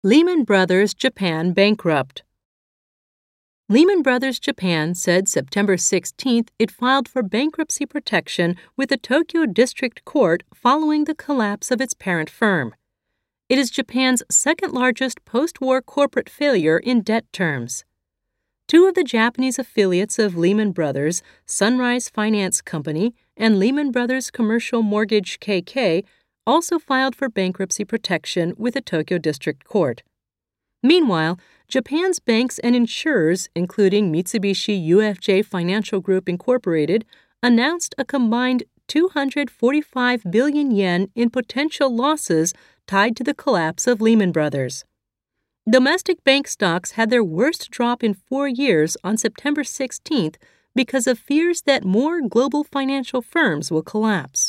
Lehman Brothers Japan bankrupt. Lehman Brothers Japan said September 16th it filed for bankruptcy protection with the Tokyo District Court following the collapse of its parent firm. It is Japan's second-largest post-war corporate failure in debt terms. Two of the Japanese affiliates of Lehman Brothers, Sunrise Finance Company and Lehman Brothers Commercial Mortgage KK, also filed for bankruptcy protection with the Tokyo District Court. Meanwhile, Japan's banks and insurers, including Mitsubishi UFJ Financial Group Incorporated, announced a combined 245 billion yen in potential losses tied to the collapse of Lehman Brothers. Domestic bank stocks had their worst drop in 4 years on September 16th because of fears that more global financial firms will collapse.